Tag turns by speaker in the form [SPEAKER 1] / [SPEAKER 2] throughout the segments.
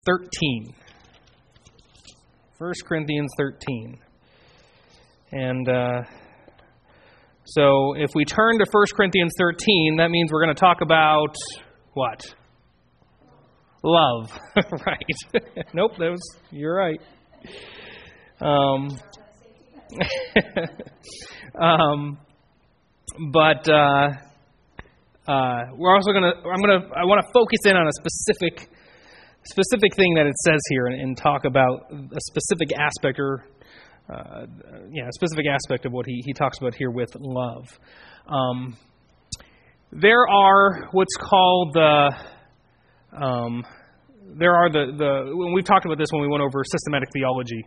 [SPEAKER 1] 13. 1 Corinthians 13. And so if we turn to 1 Corinthians 13, that means we're going to talk about what? Love. Right. Nope, you're right. But we're also I want to focus in on a specific thing that it says here and talk about a specific aspect a specific aspect of what he talks about here with love. There are what's called when we've talked about this when we went over systematic theology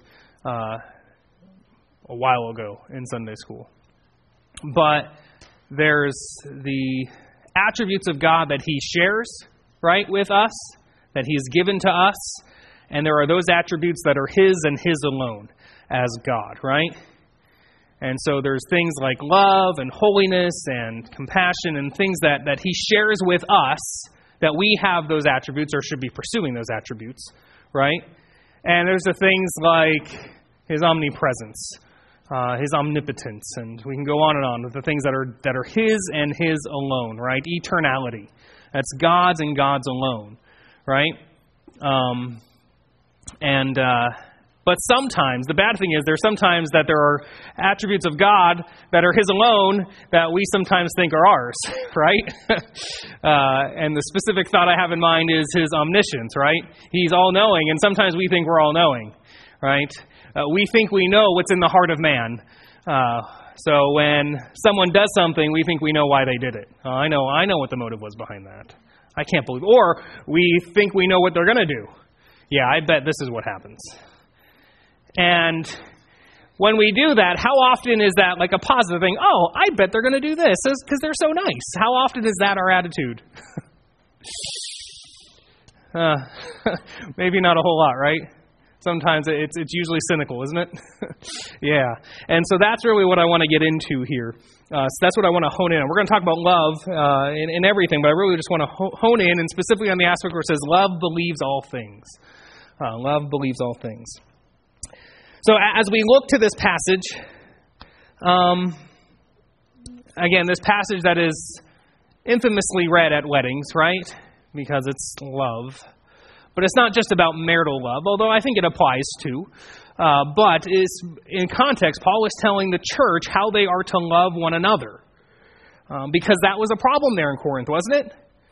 [SPEAKER 1] a while ago in Sunday school. But there's the attributes of God that He shares, right, with us, that He has given to us, and there are those attributes that are His and His alone as God, right? And so there's things like love and holiness and compassion and things that He shares with us, that we have those attributes or should be pursuing those attributes, right? And there's the things like His omnipresence, His omnipotence, and we can go on with the things that are His and His alone, right? Eternality. That's God's and God's alone, right? But sometimes, the bad thing is there's sometimes that there are attributes of God that are His alone that we sometimes think are ours, right? And the specific thought I have in mind is His omniscience, right? He's all-knowing, and sometimes we think we're all-knowing, right? We think we know what's in the heart of man. So when someone does something, we think we know why they did it. I know what the motive was behind that. I can't believe it. Or we think we know what they're going to do. Yeah, I bet this is what happens. And when we do that, how often is that like a positive thing? Oh, I bet they're going to do this because they're so nice. How often is that our attitude? Maybe not a whole lot, right? Sometimes it's usually cynical, isn't it? Yeah. And so that's really what I want to get into here. So that's what I want to hone in on. We're going to talk about love in everything, but I really just want to hone in, and specifically on the aspect where it says, love believes all things. Love believes all things. So as we look to this passage, again, this passage that is infamously read at weddings, right? Because it's love. But it's not just about marital love, although I think it applies too. But in context, Paul is telling the church how they are to love one another. Because that was a problem there in Corinth, wasn't it?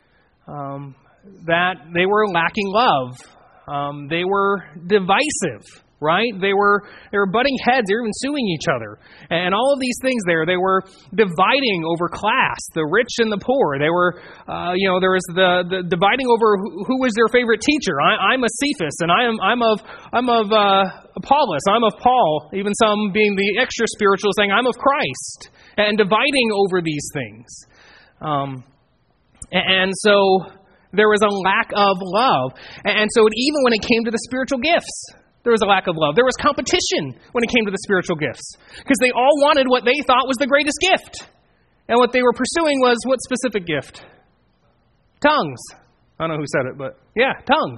[SPEAKER 1] That they were lacking love. They were divisive, right? They were butting heads. They were even suing each other. And all of these things there, they were dividing over class, the rich and the poor. They were, there was the dividing over who was their favorite teacher. I'm of Cephas, and I'm of Apollos. I'm of Paul. Even some being the extra spiritual, saying I'm of Christ, and dividing over these things. And so there was a lack of love. And so even when it came to the spiritual gifts, there was a lack of love. There was competition when it came to the spiritual gifts, because they all wanted what they thought was the greatest gift. And what they were pursuing was what specific gift? Tongues. I don't know who said it, but yeah, tongues.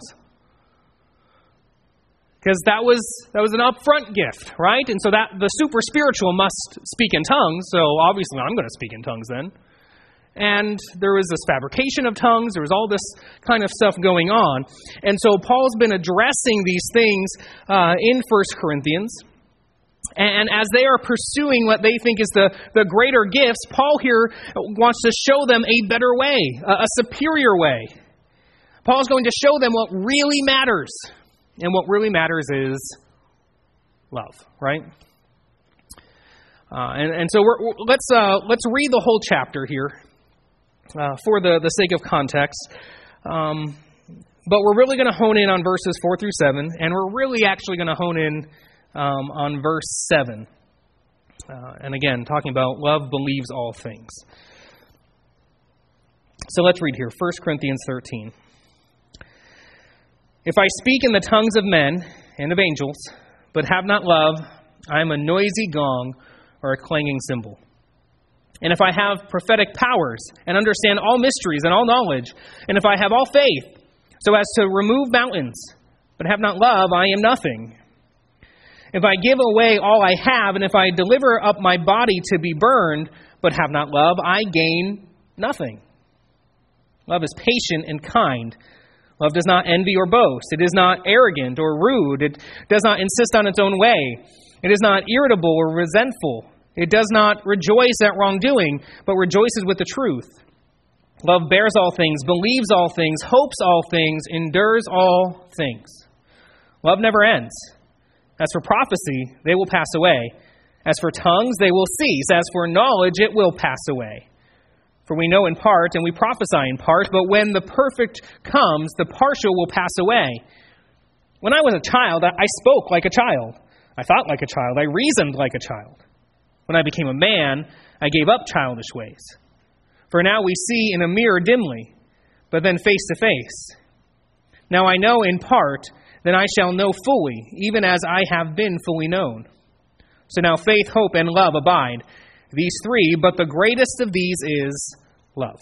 [SPEAKER 1] Because that was an upfront gift, right? And so that the super spiritual must speak in tongues, so obviously I'm going to speak in tongues then. And there was this fabrication of tongues. There was all this kind of stuff going on. And so Paul's been addressing these things in 1 Corinthians. And as they are pursuing what they think is the greater gifts, Paul here wants to show them a better way, a superior way. Paul's going to show them what really matters. And what really matters is love, right? And so let's read the whole chapter here. For the sake of context. But we're really going to hone in on verses 4 through 7, and we're really actually going to hone in on verse 7. And again, talking about love believes all things. So let's read here, 1 Corinthians 13. If I speak in the tongues of men and of angels, but have not love, I am a noisy gong or a clanging cymbal. And if I have prophetic powers and understand all mysteries and all knowledge, and if I have all faith so as to remove mountains, but have not love, I am nothing. If I give away all I have, and if I deliver up my body to be burned, but have not love, I gain nothing. Love is patient and kind. Love does not envy or boast. It is not arrogant or rude. It does not insist on its own way. It is not irritable or resentful. It does not rejoice at wrongdoing, but rejoices with the truth. Love bears all things, believes all things, hopes all things, endures all things. Love never ends. As for prophecy, they will pass away. As for tongues, they will cease. As for knowledge, it will pass away. For we know in part, and we prophesy in part, but when the perfect comes, the partial will pass away. When I was a child, I spoke like a child. I thought like a child. I reasoned like a child. When I became a man, I gave up childish ways. For now we see in a mirror dimly, but then face to face. Now I know in part, then I shall know fully, even as I have been fully known. So now faith, hope, and love abide, these three, but the greatest of these is love.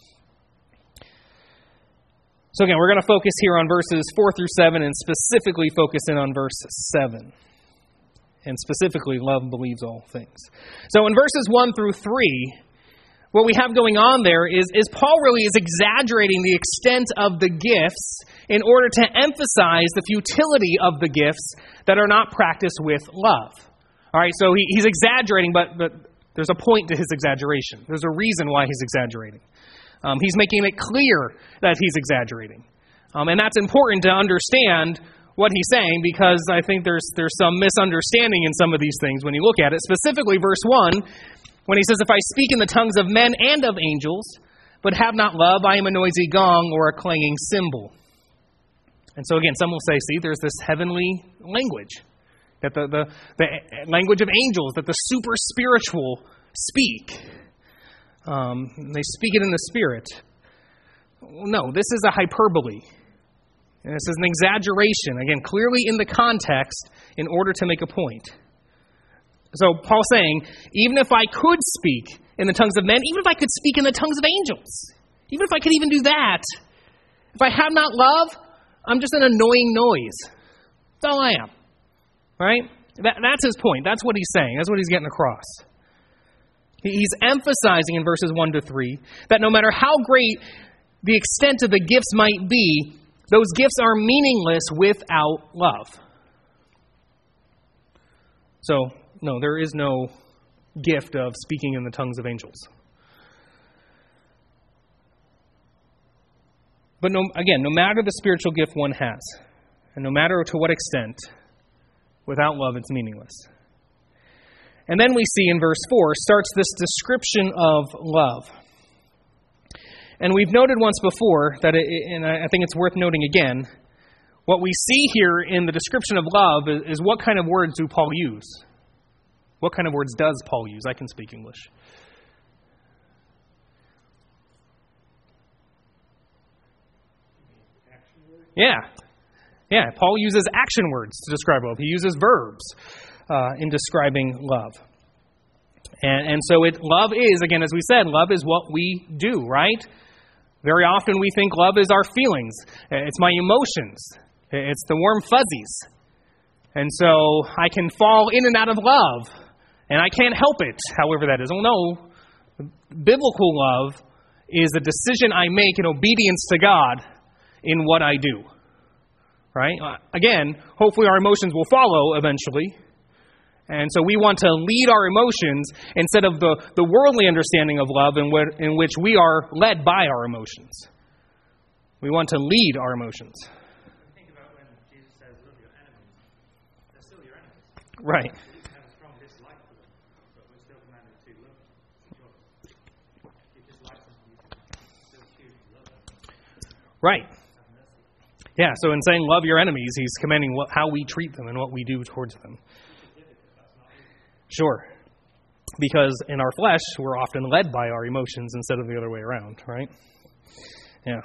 [SPEAKER 1] So again, we're going to focus here on verses 4 through 7, and specifically focus in on verse 7. And specifically, love believes all things. So in verses 1 through 3, what we have going on there is Paul really is exaggerating the extent of the gifts in order to emphasize the futility of the gifts that are not practiced with love. All right, so he's exaggerating, but there's a point to his exaggeration. There's a reason why he's exaggerating. He's making it clear that he's exaggerating. And that's important to understand what he's saying, because I think there's some misunderstanding in some of these things when you look at it. Specifically, verse 1, when he says, if I speak in the tongues of men and of angels, but have not love, I am a noisy gong or a clanging cymbal. And so again, some will say, see, there's this heavenly language, that the language of angels, that the super spiritual speak. They speak it in the Spirit. No, this is a hyperbole. And this is an exaggeration, again, clearly in the context, in order to make a point. So Paul's saying, even if I could speak in the tongues of men, even if I could speak in the tongues of angels, even if I could even do that, if I have not love, I'm just an annoying noise. That's all I am. Right? That's his point. That's what he's saying. That's what he's getting across. He's emphasizing in verses 1 to 3 that no matter how great the extent of the gifts might be, those gifts are meaningless without love. So, no, there is no gift of speaking in the tongues of angels. But no matter the spiritual gift one has, and no matter to what extent, without love it's meaningless. And then we see in verse 4 starts this description of love. And we've noted once before, and I think it's worth noting again, what we see here in the description of love is what kind of words do Paul use? What kind of words does Paul use? I can speak English. Yeah, Paul uses action words to describe love. He uses verbs in describing love. And so love is, again, as we said, love is what we do, right? Very often we think love is our feelings. It's my emotions. It's the warm fuzzies. And so I can fall in and out of love, and I can't help it, however that is. Oh no, biblical love is a decision I make in obedience to God in what I do. Right? Again, hopefully our emotions will follow eventually. And so we want to lead our emotions instead of the worldly understanding of love in which we are led by our emotions. We want to lead our emotions.
[SPEAKER 2] Think about when Jesus says, love your enemies. They're still your enemies.
[SPEAKER 1] Right.
[SPEAKER 2] We have a strong dislike for them, but we're still commanded to love them. If you dislike them, you can still choose to love them.
[SPEAKER 1] Right. Yeah, so in saying love your enemies, he's commanding how we treat them and what we do towards them. Sure. Because in our flesh, we're often led by our emotions instead of the other way around, right? Yeah.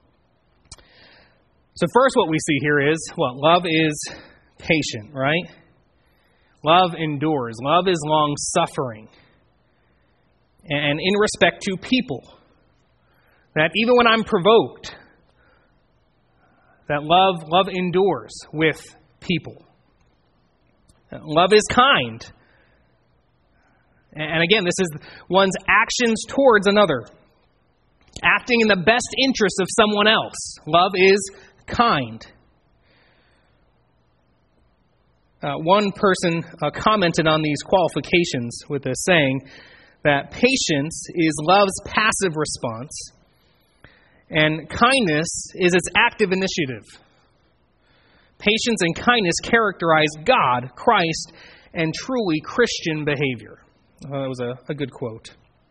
[SPEAKER 1] So first what we see here is, love is patient, right? Love endures. Love is long-suffering. And in respect to people, that even when I'm provoked, That love endures with people. Love is kind. And again, this is one's actions towards another. Acting in the best interest of someone else. Love is kind. One person commented on these qualifications with this, saying that patience is love's passive response, and kindness is its active initiative. Patience and kindness characterize God, Christ, and truly Christian behavior. That was a good quote.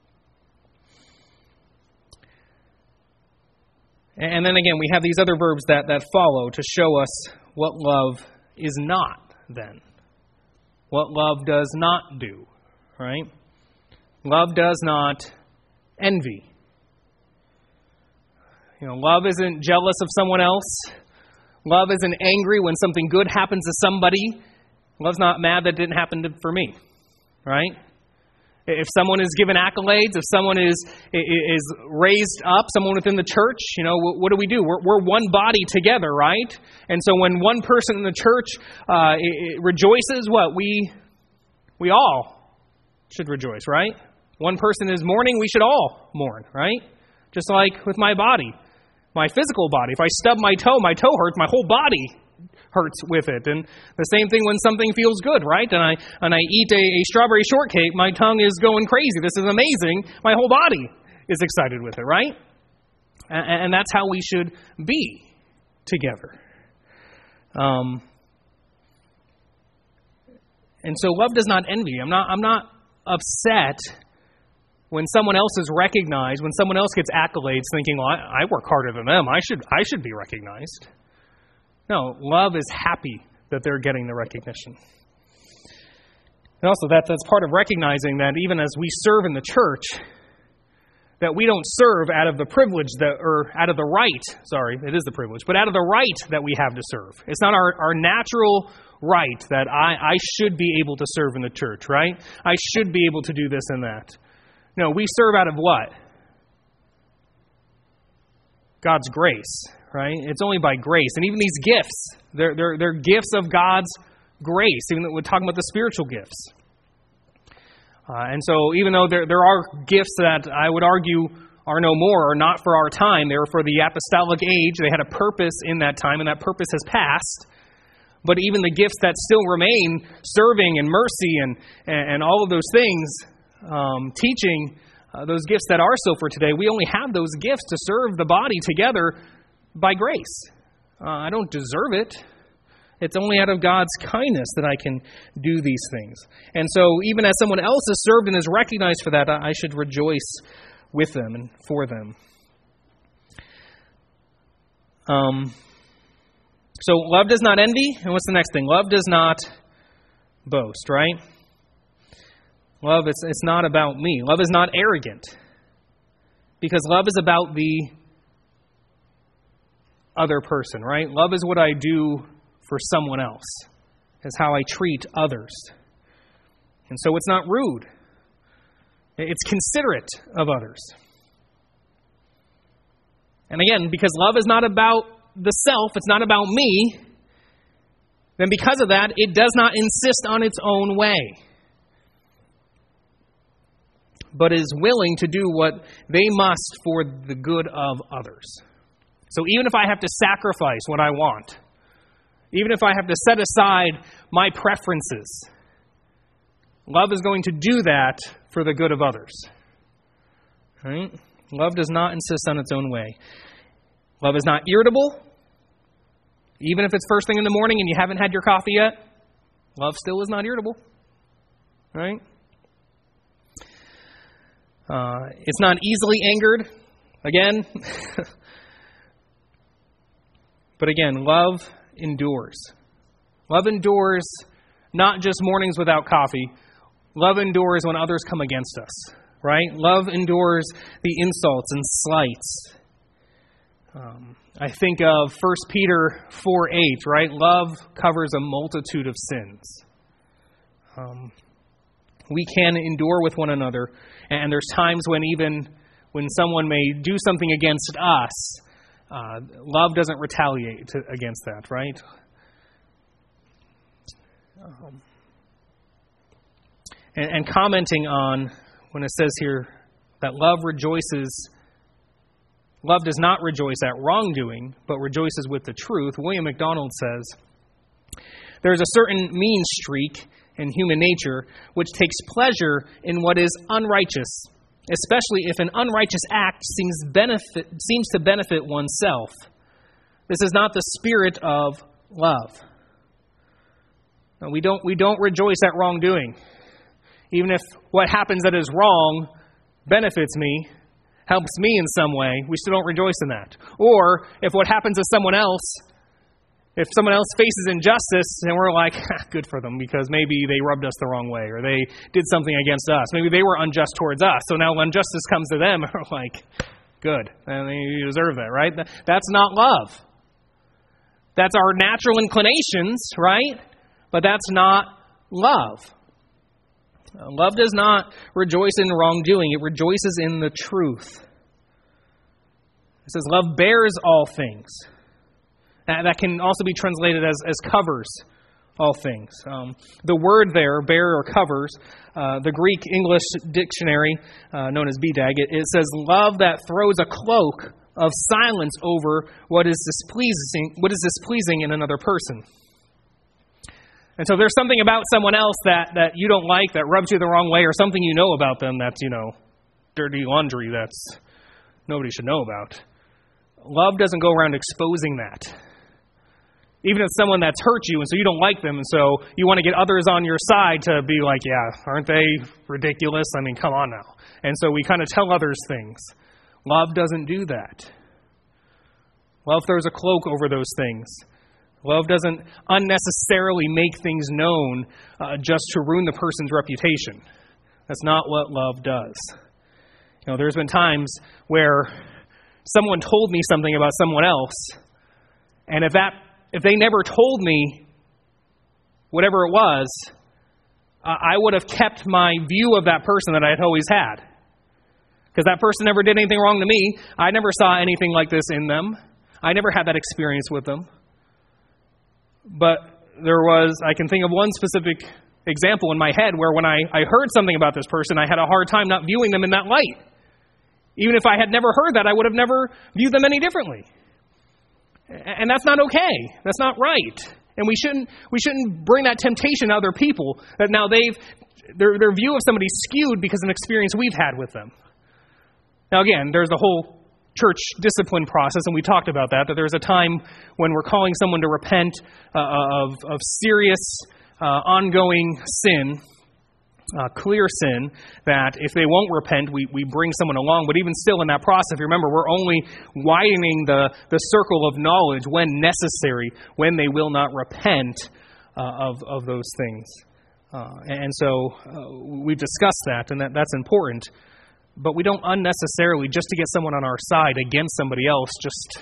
[SPEAKER 1] And then again, we have these other verbs that follow to show us what love is not then. What love does not do, right? Love does not envy. Love isn't jealous of someone else. Love isn't angry when something good happens to somebody. Love's not mad that it didn't happen for me, right? If someone is given accolades, if someone is raised up, someone within the church, what do? We're one body together, right? And so when one person in the church rejoices, we all should rejoice, right? One person is mourning, we should all mourn, right? Just like with my body, my physical body. If I stub my toe hurts, my whole body hurts with it. And the same thing when something feels good, right? And I eat a strawberry shortcake, my tongue is going crazy. This is amazing. My whole body is excited with it, right? And that's how we should be together. And so love does not envy. I'm not upset when someone else is recognized, when someone else gets accolades, thinking, well, I work harder than them. I should be recognized. No, love is happy that they're getting the recognition. And also that's part of recognizing that even as we serve in the church, that we don't serve out of the privilege out of the right, it is the privilege, but out of the right that we have to serve. It's not our natural right that I should be able to serve in the church, right? I should be able to do this and that. No, we serve out of what? God's grace, right? It's only by grace. And even these gifts, they're gifts of God's grace, even though we're talking about the spiritual gifts. And so even though there are gifts that I would argue are no more, or not for our time, they were for the apostolic age, they had a purpose in that time, and that purpose has passed. But even the gifts that still remain, serving and mercy and all of those things, teaching, those gifts that are still for today, we only have those gifts to serve the body together by grace. I don't deserve it. It's only out of God's kindness that I can do these things. And so even as someone else is served and is recognized for that, I should rejoice with them and for them. So love does not envy. And what's the next thing? Love does not boast, right? Love, it's not about me. Love is not arrogant. Because love is about the other person, right? Love is what I do for someone else. It's how I treat others. And so it's not rude. It's considerate of others. And again, because love is not about the self, it's not about me, then because of that, it does not insist on its own way, but is willing to do what they must for the good of others. So even if I have to sacrifice what I want, even if I have to set aside my preferences, love is going to do that for the good of others. Right? Love does not insist on its own way. Love is not irritable. Even if it's first thing in the morning and you haven't had your coffee yet, love still is not irritable. Right? It's not easily angered. Again. But again, love endures. Love endures not just mornings without coffee. Love endures when others come against us. Right? Love endures the insults and slights. I think of 1 Peter 4:8, right? Love covers a multitude of sins. We can endure with one another, and there's times when even when someone may do something against us, Love doesn't retaliate against that, right? And commenting on when it says here that love does not rejoice at wrongdoing, but rejoices with the truth, William MacDonald says, there's a certain mean streak in human nature which takes pleasure in what is unrighteous, especially if an unrighteous act seems to benefit oneself. This is not the spirit of love. No, we don't rejoice at wrongdoing. Even if what happens that is wrong benefits me, helps me in some way, we still don't rejoice in that. Or if what happens to someone else, if someone else faces injustice and we're like, good for them because maybe they rubbed us the wrong way or they did something against us. Maybe they were unjust towards us. So now when justice comes to them, we're like, good. And you deserve that, right? That's not love. That's our natural inclinations, right? But that's not love. Love does not rejoice in wrongdoing. It rejoices in the truth. It says love bears all things. That can also be translated as covers all things. The word there, bear or covers, the Greek English dictionary, known as BDAG, it says love that throws a cloak of silence over what is displeasing in another person. And so there's something about someone else that you don't like, that rubs you the wrong way, or something you know about them that's, dirty laundry that's nobody should know about. Love doesn't go around exposing that. Even if someone that's hurt you, and so you don't like them, and so you want to get others on your side to be like, yeah, aren't they ridiculous? I mean, come on now. And so we kind of tell others things. Love doesn't do that. Love throws a cloak over those things. Love doesn't unnecessarily make things known just to ruin the person's reputation. That's not what love does. There's been times where someone told me something about someone else, and if they never told me whatever it was, I would have kept my view of that person that I had always had. Because that person never did anything wrong to me. I never saw anything like this in them. I never had that experience with them. But I can think of one specific example in my head where when I heard something about this person, I had a hard time not viewing them in that light. Even if I had never heard that, I would have never viewed them any differently. And that's not okay. That's not right. And we shouldn't bring that temptation to other people that now their view of somebody skewed because of an experience we've had with them. Now again, there's a whole church discipline process, and we talked about that there's a time when we're calling someone to repent of serious ongoing sin, clear sin, that if they won't repent, we bring someone along. But even still in that process, remember, we're only widening the circle of knowledge when necessary, when they will not repent of those things. And so we've discussed that, and that's important. But we don't unnecessarily, just to get someone on our side against somebody else, just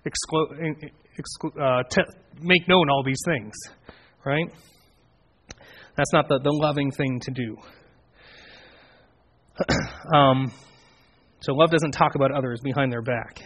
[SPEAKER 1] make known all these things, right? That's not the loving thing to do. So love doesn't talk about others behind their back.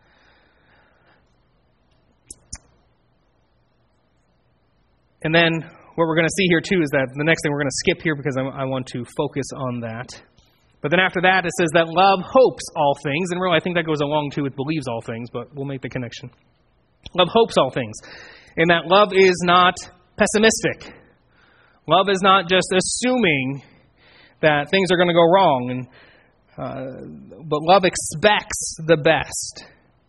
[SPEAKER 1] And then what we're going to see here too is that the next thing we're going to skip here because I want to focus on that. But then after that, it says that love hopes all things. And really, I think that goes along too with believes all things, but we'll make the connection. Love hopes all things. And that love is not pessimistic. Love is not just assuming that things are going to go wrong. But love expects the best.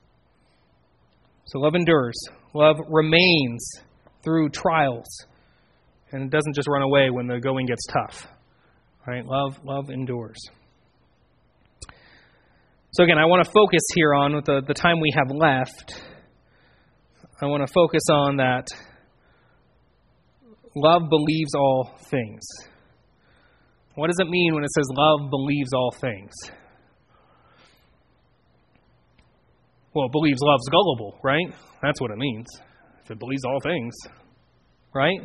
[SPEAKER 1] So love endures. Love remains through trials. And it doesn't just run away when the going gets tough. Right? Love endures. So again, I want to focus here on, with the time we have left, I want to focus on that love believes all things. What does it mean when it says love believes all things? Well, it believes love's gullible, right? That's what it means. If it believes all things, right?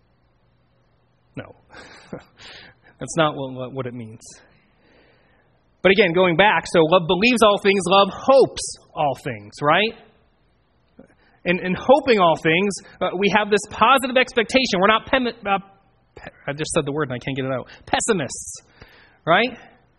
[SPEAKER 1] No. That's not what it means. But again, going back, so love believes all things, love hopes all things, right? And hoping all things, we have this positive expectation. We're not, I just said the word and I can't get it out, pessimists, right?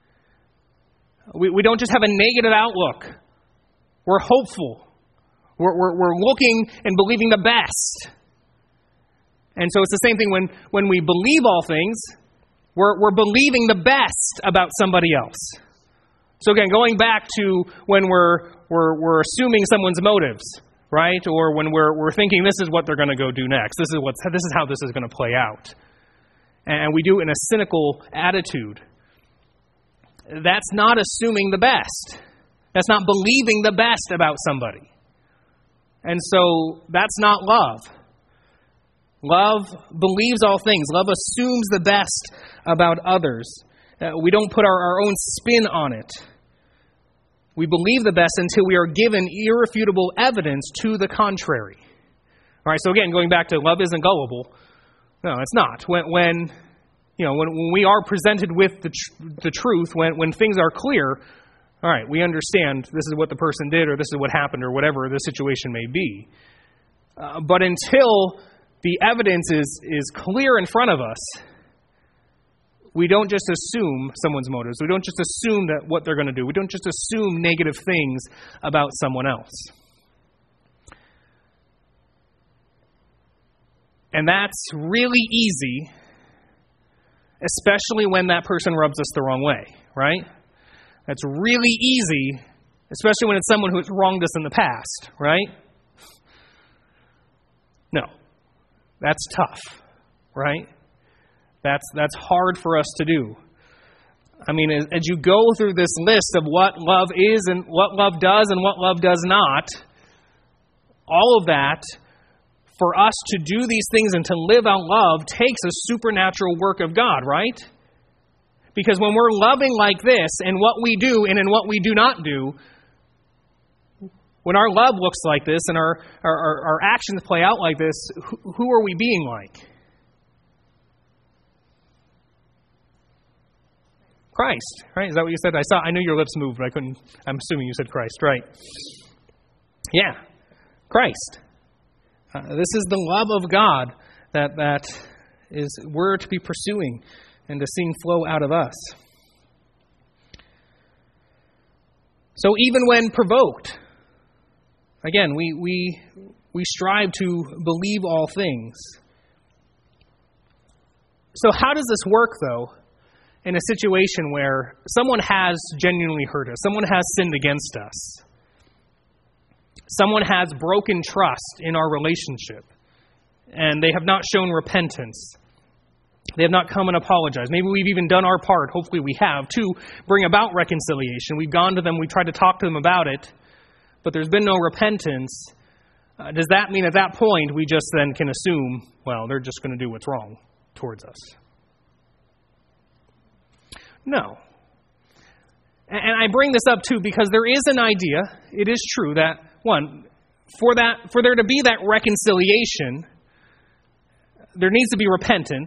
[SPEAKER 1] We don't just have a negative outlook. We're hopeful. We're looking and believing the best. And so it's the same thing when we believe all things, we're believing the best about somebody else. So again, going back to when we're assuming someone's motives, right? Or when we're thinking this is what they're going to go do next. This is how this is going to play out. And we do it in a cynical attitude. That's not assuming the best. That's not believing the best about somebody. And so that's not love. Love believes all things. Love assumes the best about others. We don't put our own spin on it. We believe the best until we are given irrefutable evidence to the contrary. All right, so again, going back to love isn't gullible. No, it's not. When we are presented with the truth, when things are clear, all right, we understand this is what the person did or this is what happened or whatever the situation may be. But until the evidence is clear in front of us, we don't just assume someone's motives. We don't just assume that what they're going to do. We don't just assume negative things about someone else. And that's really easy, especially when that person rubs us the wrong way, right? That's really easy, especially when it's someone who's wronged us in the past, right? No. That's tough, right? That's hard for us to do. I mean, as you go through this list of what love is and what love does and what love does not, all of that, for us to do these things and to live out love takes a supernatural work of God, right? Because when we're loving like this in what we do and in what we do not do, when our love looks like this and our actions play out like this, who are we being like? Christ, right? Is that what you said? I knew your lips moved, but I'm assuming you said Christ, right? Yeah, Christ. This is the love of God that is we're to be pursuing and to seeing flow out of us. So even when provoked, again, we strive to believe all things. So how does this work, though, in a situation where someone has genuinely hurt us, someone has sinned against us, someone has broken trust in our relationship, and they have not shown repentance? They have not come and apologized. Maybe we've even done our part, hopefully we have, to bring about reconciliation. We've gone to them, we've tried to talk to them about it, but there's been no repentance. Does that mean at that point we just then can assume, well, they're just going to do what's wrong towards us? No. And I bring this up too because there is an idea, it is true, that, one, for there to be that reconciliation, there needs to be repentance.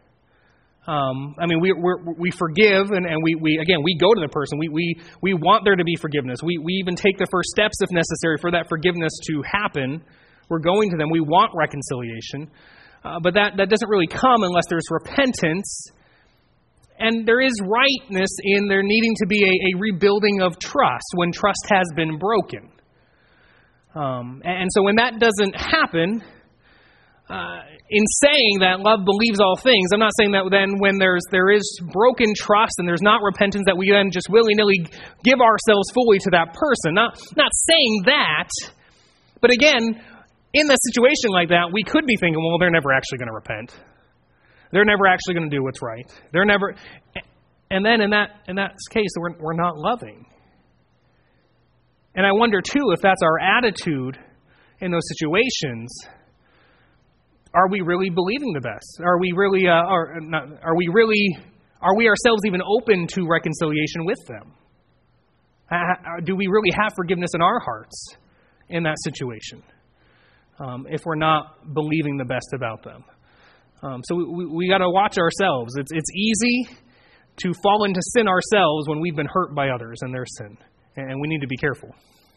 [SPEAKER 1] We forgive, and we go to the person. We want there to be forgiveness. We even take the first steps if necessary for that forgiveness to happen. We're going to them. We want reconciliation. But that doesn't really come unless there's repentance. And there is rightness in there needing to be a rebuilding of trust when trust has been broken. And so when that doesn't happen, in saying that love believes all things, I'm not saying that then when there is broken trust and there's not repentance that we then just willy-nilly give ourselves fully to that person. Not saying that, but again, in a situation like that, we could be thinking, well, they're never actually going to repent. They're never actually going to do what's right. They're never, and then in that case, we're not loving. And I wonder too if that's our attitude in those situations. Are we really believing the best? Are we really? Are we ourselves even open to reconciliation with them? Do we really have forgiveness in our hearts in that situation? If we're not believing the best about them. So we got to watch ourselves. It's easy to fall into sin ourselves when we've been hurt by others in their sin. And we need to be careful.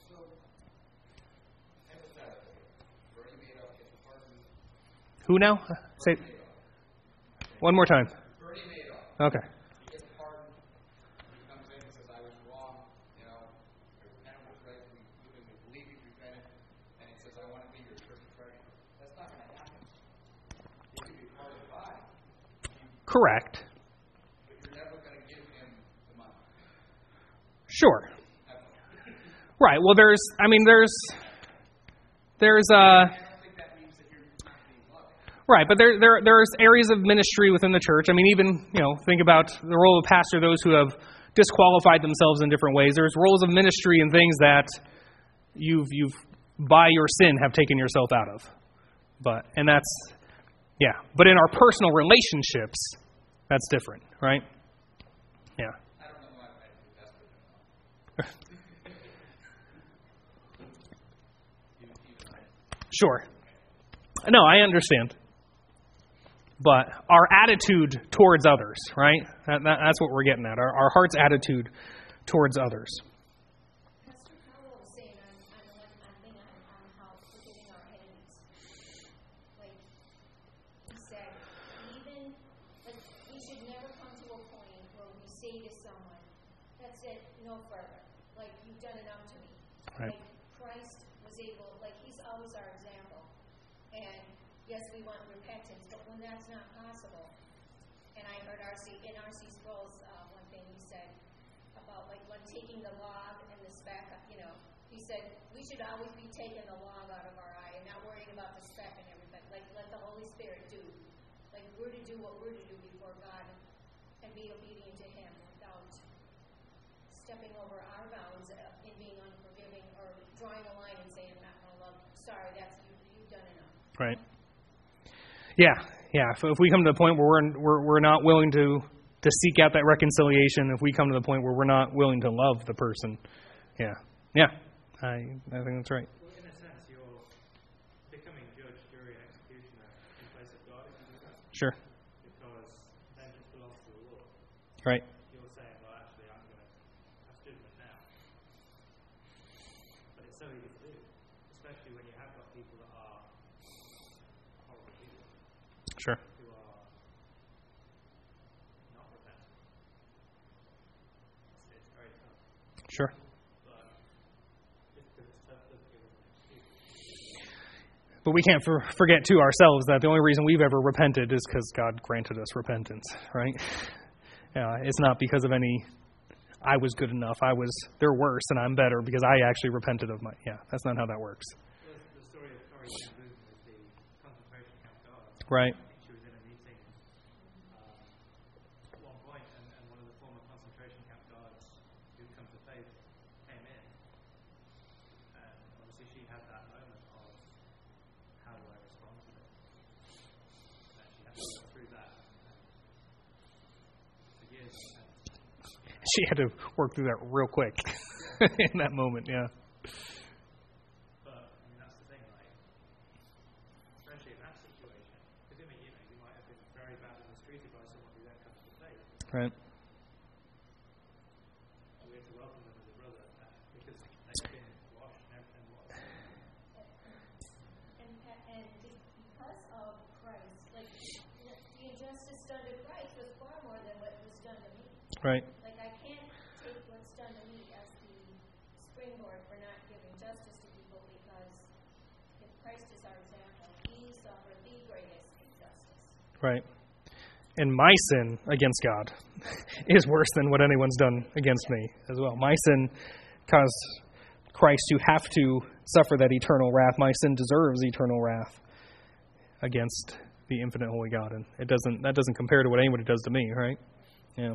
[SPEAKER 1] Who now? Say one more time. Okay. Correct. Sure. Right. Well, there's right, but there's areas of ministry within the church. I mean, even, think about the role of pastor, those who have disqualified themselves in different ways. There's roles of ministry and things that you've by your sin have taken yourself out of. But in our personal relationships, that's different, right? Yeah.
[SPEAKER 3] I don't know why I do that.
[SPEAKER 1] Sure. No, I understand. But our attitude towards others, right? That's what we're getting at. Our heart's attitude towards others.
[SPEAKER 4] Pastor Powell was saying on how forgiving our enemies. Like he said, even we should never come to a point where we say to someone, "That's it, no further. Like you've done enough to me."
[SPEAKER 1] Right.
[SPEAKER 4] Like Christ was able, he's always our example. And yes, we want repentance, but when that's not possible, and I heard in R.C. Sproul's one thing he said about when taking the log and the speck, he said we should always be taking the log out of our eye and not worrying about the speck and everything. Let the Holy Spirit do. We're to do what we're to do before God and be obedient to Him without stepping over our bounds in being unforgiving or drawing a line and saying, "I'm not going to love." Sorry, you've done enough.
[SPEAKER 1] Right. Yeah. If we come to the point where we're not willing to seek out that reconciliation, if we come to the point where we're not willing to love the person, I think that's right.
[SPEAKER 2] Well, in a sense, you're becoming judge, jury, and executioner in place of God if you do that.
[SPEAKER 1] Sure.
[SPEAKER 2] Because vengeance belongs to the Lord.
[SPEAKER 1] Right.
[SPEAKER 2] You're saying, well, actually, I'm going to have judgment now. But it's so easy to do, especially when you have got people that are horrible people.
[SPEAKER 1] Sure.
[SPEAKER 2] Who are not repentant. It's very tough.
[SPEAKER 1] Sure.
[SPEAKER 2] But just because it's tough doesn't give us an excuse.
[SPEAKER 1] But we can't forget, too, ourselves that the only reason we've ever repented is because God granted us repentance, right? It's not because of I was good enough, they're worse, and I'm better because I actually repented of that's not how that works.
[SPEAKER 2] The story of Corrie ten Boom with the concentration camp guards.
[SPEAKER 1] Right.
[SPEAKER 2] She was in a meeting at one point, and one of the former concentration camp guards who'd come to faith came in. And obviously she had that moment of, how do I respond to this? And she had to go through that for years.
[SPEAKER 1] She had to work through that real quick in that moment, yeah.
[SPEAKER 2] But, that's the thing, especially in that situation, because you might have been very badly mistreated by someone who then comes to faith.
[SPEAKER 1] Right.
[SPEAKER 2] We have to welcome them as a brother because they've been washed and everything was.
[SPEAKER 4] And because of Christ, the injustice done to Christ was far more than what was done to me.
[SPEAKER 1] Right.
[SPEAKER 4] I can't take what's done to me as the springboard for not giving justice to people because if Christ is our example, He suffered the greatest injustice.
[SPEAKER 1] Right. And my sin against God is worse than what anyone's done against me as well. My sin caused Christ to have to suffer that eternal wrath. My sin deserves eternal wrath against the infinite holy God. And that doesn't compare to what anybody does to me, right? Yeah.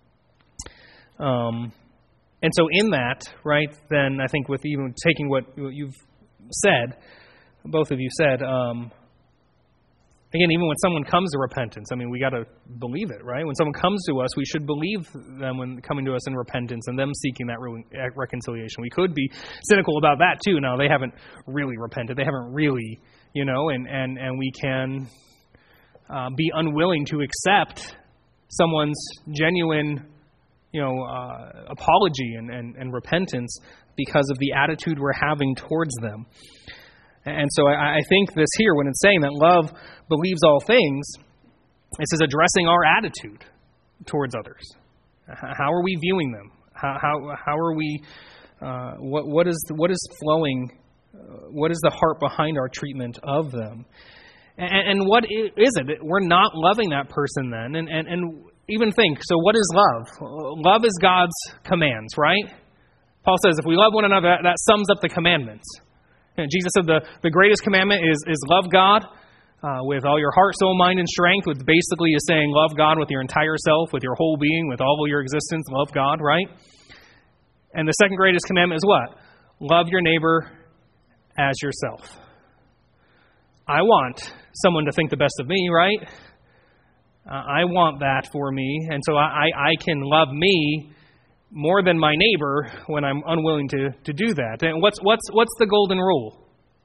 [SPEAKER 1] And so in that, right, then I think with even taking what you've said, both of you said, again, even when someone comes to repentance, we got to believe it, right? When someone comes to us, we should believe them when coming to us in repentance and them seeking that reconciliation. We could be cynical about that too. Now, they haven't really repented. They haven't really, and we can be unwilling to accept someone's genuine, apology and repentance because of the attitude we're having towards them. And so I think this here, when it's saying that love believes all things, this is addressing our attitude towards others. How are we viewing them? How are we? What is flowing? What is the heart behind our treatment of them? And what is it? We're not loving that person then. And even think, so what is love? Love is God's commands, right? Paul says if we love one another, that sums up the commandments. And Jesus said the greatest commandment is love God with all your heart, soul, mind, and strength, which basically is saying love God with your entire self, with your whole being, with all of your existence. Love God, right? And the second greatest commandment is what? Love your neighbor as yourself. I want someone to think the best of me, right? I want that for me, and so I can love me more than my neighbor when I'm unwilling to do that. And what's the golden rule?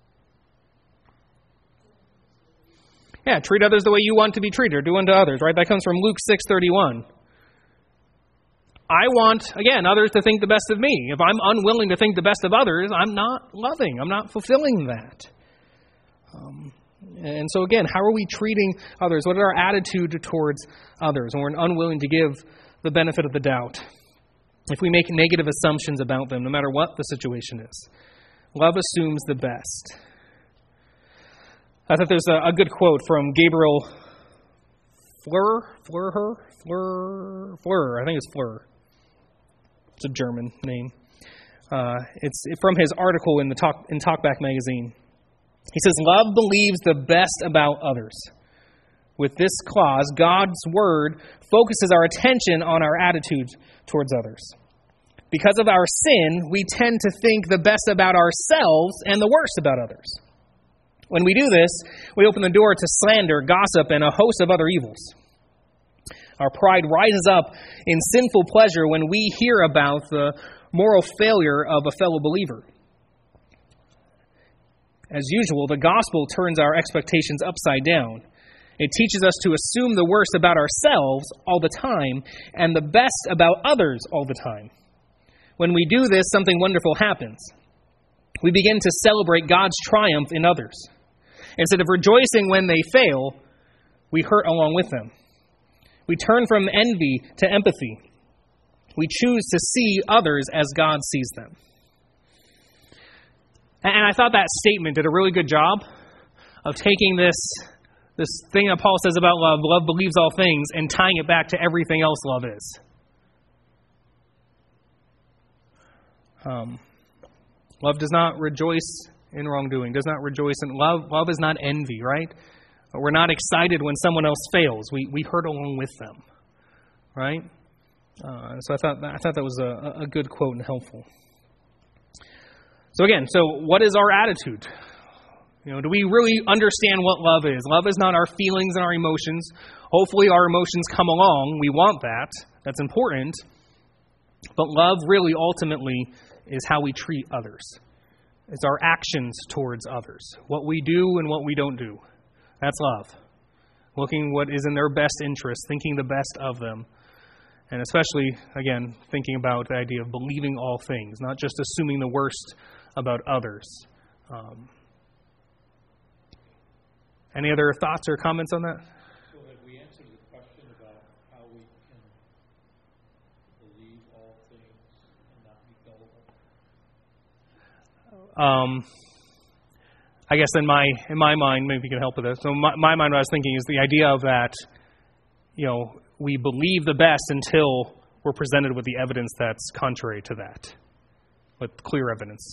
[SPEAKER 1] Yeah, treat others the way you want to be treated, or do unto others, right? That comes from Luke 6:31. I want, again, others to think the best of me. If I'm unwilling to think the best of others, I'm not loving. I'm not fulfilling that. And so again, how are we treating others? What is our attitude towards others when we're unwilling to give the benefit of the doubt? If we make negative assumptions about them, no matter what the situation is. Love assumes the best. I thought there's a good quote from Gabriel Fleur. I think it's Fleur. It's a German name. It's from his article in Talkback magazine. He says, love believes the best about others. With this clause, God's word focuses our attention on our attitude towards others. Because of our sin, we tend to think the best about ourselves and the worst about others. When we do this, we open the door to slander, gossip, and a host of other evils. Our pride rises up in sinful pleasure when we hear about the moral failure of a fellow believer. As usual, the gospel turns our expectations upside down. It teaches us to assume the worst about ourselves all the time and the best about others all the time. When we do this, something wonderful happens. We begin to celebrate God's triumph in others. Instead of rejoicing when they fail, we hurt along with them. We turn from envy to empathy. We choose to see others as God sees them. And I thought that statement did a really good job of taking this thing that Paul says about love, love believes all things, and tying it back to everything else love is. Love does not rejoice in wrongdoing, does not rejoice in love. Love is not envy, right? We're not excited when someone else fails. We hurt along with them, right? So I thought that was a good quote and helpful. So again, what is our attitude? Do we really understand what love is? Love is not our feelings and our emotions. Hopefully our emotions come along. We want that. That's important. But love really ultimately is how we treat others. It's our actions towards others. What we do and what we don't do. That's love. Looking what is in their best interest, thinking the best of them. And especially, again, thinking about the idea of believing all things, not just assuming the worst about others. Any other thoughts or comments on that?
[SPEAKER 5] So have we answered the question about how we can believe all things and not be gullible?
[SPEAKER 1] I guess in my mind, maybe you can help with this. So my mind, what I was thinking is the idea of that, we believe the best until we're presented with the evidence that's contrary to that, with clear evidence.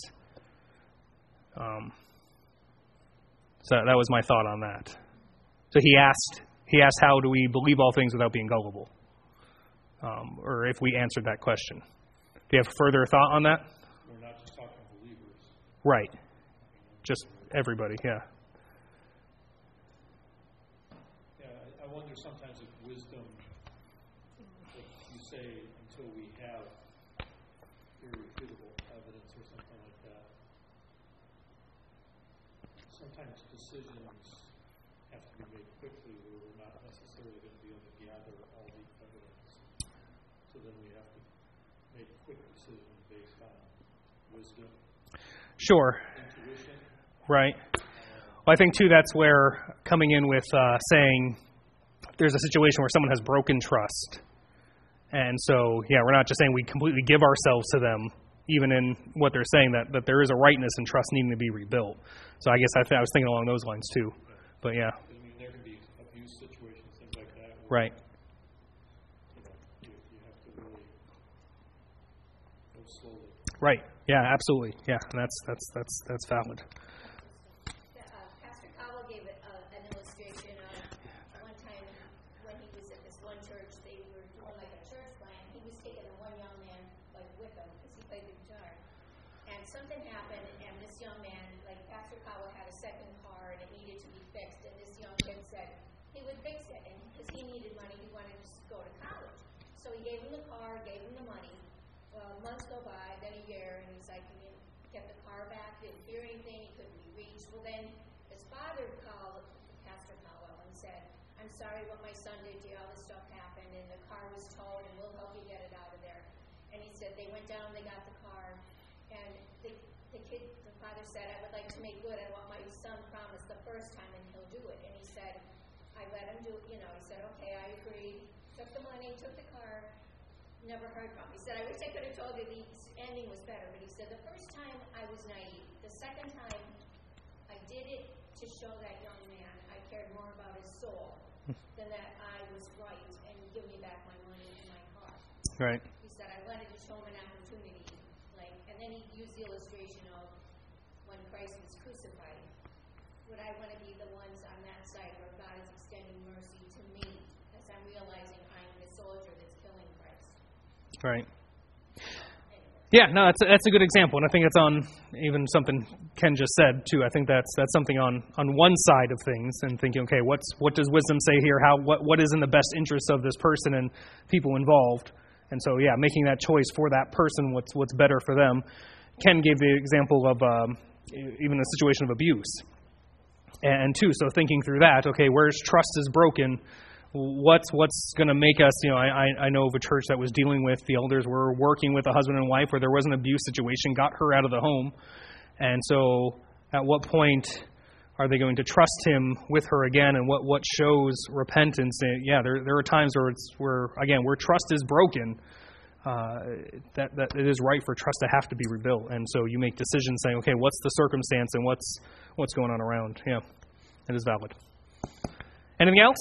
[SPEAKER 1] So that was my thought on that. So he asked, how do we believe all things without being gullible? Or if we answered that question. Do you have further thought on that?
[SPEAKER 5] We're not just talking believers.
[SPEAKER 1] Right. Just everybody, yeah.
[SPEAKER 5] Yeah, I wonder sometimes if wisdom, if you say until we have irrefutable evidence or something like that, sometimes decisions have to be made quickly where we're not necessarily going to be able to gather all the evidence so then we have to make quick decisions based on wisdom,
[SPEAKER 1] Sure.
[SPEAKER 5] intuition.
[SPEAKER 1] Right. Well, I think, too, that's where coming in with saying there's a situation where someone has broken trust. And so, yeah, we're not just saying we completely give ourselves to them, even in what they're saying, that there is a rightness and trust needing to be rebuilt. So I guess I was thinking along those lines, too. But, yeah.
[SPEAKER 5] I mean, there can be abuse situations, things like that.
[SPEAKER 1] Right.
[SPEAKER 5] You have to really go slowly.
[SPEAKER 1] Right. Yeah, absolutely. Yeah, and that's valid.
[SPEAKER 4] Pastor Cowell gave an illustration of one time when he was at this one church, they were doing like a church plan. He was taking the one young man like with him because he played the guitar. And something happened, and this young man, like Pastor Cowell had a second car and it needed to be fixed, and this young kid said he would fix it, and because he needed money, he wanted to go to college. So he gave him the car, gave him the money. Well, months go by, then a year, and he's like, he kept the car back, didn't hear anything, he couldn't be reached. Well, then his father called Pastor Cowell and said, I'm sorry what my son did to you, all this stuff happened, and the car was towed, and we'll help you get it out of there. And he said they went down, they got the car, and the father said, I would like to make good on what my son promised the first time, and he'll do it. And he said, I let him do it, he said, okay, I agreed, took the money, took the car, never heard from him. He said, I wish I could have told you the ending was better, but he said, the first time I was naive. The second time I did it to show that young man I cared more about his soul than that I was right and give me back my money and my car.
[SPEAKER 1] Right.
[SPEAKER 4] He said, I wanted to show him an opportunity. And then he used the illustration of when Christ was crucified. Would I want to be the ones on that side where God is extending mercy to me as I'm realizing I'm the soldier that's killing Christ?
[SPEAKER 1] Right. Yeah, no, that's a good example, and I think it's on even something Ken just said too. I think that's something on one side of things, and thinking, okay, what does wisdom say here? What is in the best interest of this person and people involved? And so, yeah, making that choice for that person, what's better for them. Ken gave the example of even a situation of abuse, and too. So thinking through that, okay, where's trust is broken. What's going to make us, I know of a church that was dealing with, the elders were working with a husband and wife where there was an abuse situation, got her out of the home. And so at what point are they going to trust him with her again, and what shows repentance? And yeah, there are times where trust is broken, that it is right for trust to have to be rebuilt. And so you make decisions saying, okay, what's the circumstance and what's going on around? Yeah, it is valid. Anything else?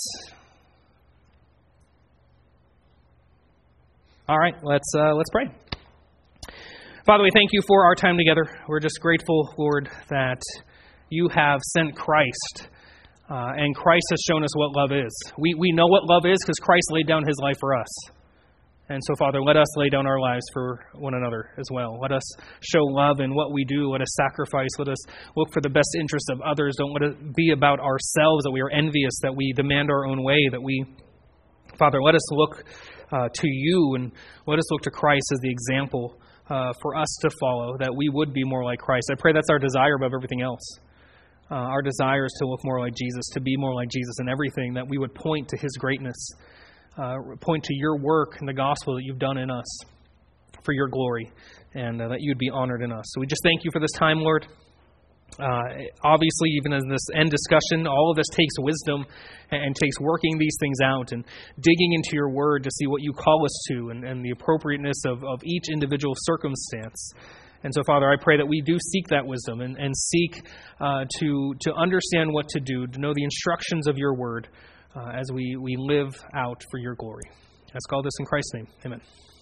[SPEAKER 1] All right, let's pray. Father, we thank you for our time together. We're just grateful, Lord, that you have sent Christ, and Christ has shown us what love is. We know what love is because Christ laid down his life for us. And so, Father, let us lay down our lives for one another as well. Let us show love in what we do. Let us sacrifice. Let us look for the best interest of others. Don't let it be about ourselves, that we are envious, that we demand our own way, Father, let us look to you, and let us look to Christ as the example for us to follow, that we would be more like Christ. I pray that's our desire above everything else. Our desire is to look more like Jesus, to be more like Jesus in everything, that we would point to his greatness, point to your work and the gospel that you've done in us for your glory, and that you'd be honored in us. So we just thank you for this time, Lord. Obviously, even in this end discussion, all of this takes wisdom and takes working these things out and digging into your word to see what you call us to, and the appropriateness of each individual circumstance. And so, Father, I pray that we do seek that wisdom and seek to understand what to do, to know the instructions of your word as we live out for your glory. I ask all this in Christ's name. Amen.